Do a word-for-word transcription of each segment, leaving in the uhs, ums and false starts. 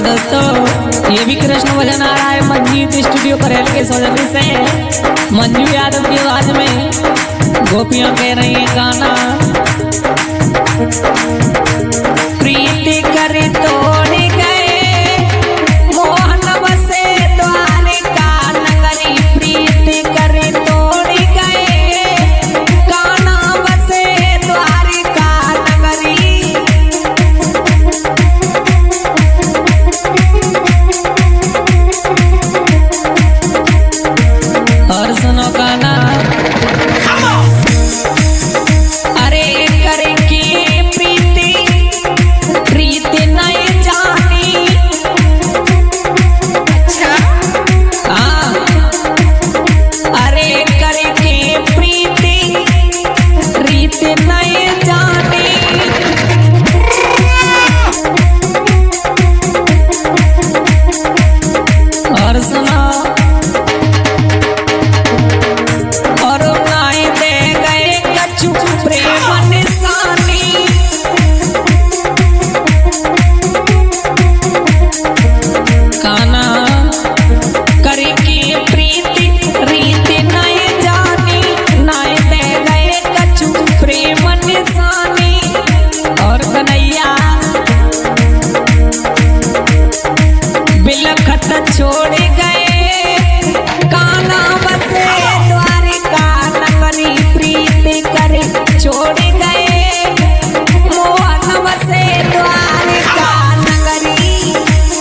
दोस्तों ये भी कृष्ण भजन आ रहा है मंजीत स्टूडियो करेल के सौजन्य से। मंजू यादव की आवाज में गोपियां कह रही है गाना प्रीति कर तोड़ गए मोहन बसे द्वारिका नगरी प्रीति कर तोड़ गए कान्हा बसे द्वारिका नगरी। और सुनो गाना अरे करके प्रीति प्रीति नहीं जानी। अच्छा हाँ अरे करके प्रीति प्रीति नहीं जानी। और सुनो छोड़ गए कान्हा बसे द्वारिका नगरी प्रीति कर छोड़ गए मोहन बसे द्वारिका नगरी।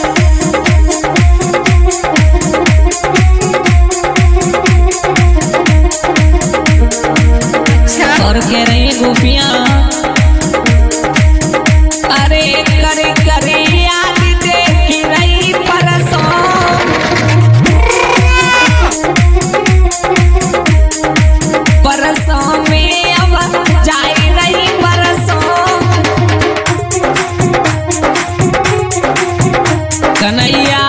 और कह रही गोपियां अरे करे करे याद देखी रही परसों परसों में अब जाई रही परसों कन्हैया